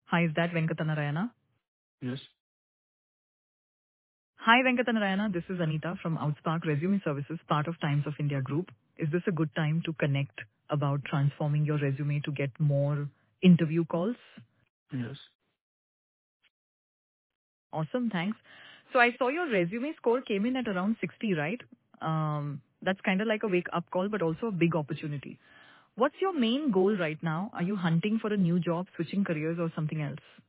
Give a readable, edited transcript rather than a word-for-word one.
Hi, is that Venkatanarayana? Yes. Hi, Venkatanarayana. This is Anita from Outspark Resume Services, part of Times of India Group. Is this a good time to connect about transforming your resume to get more interview calls? Yes. Awesome, thanks. So I saw your resume score came in at around 60, right? That's kind of like a wake-up call, but also a big opportunity. What's your main goal right now? Are you hunting for a new job, switching careers, or something else?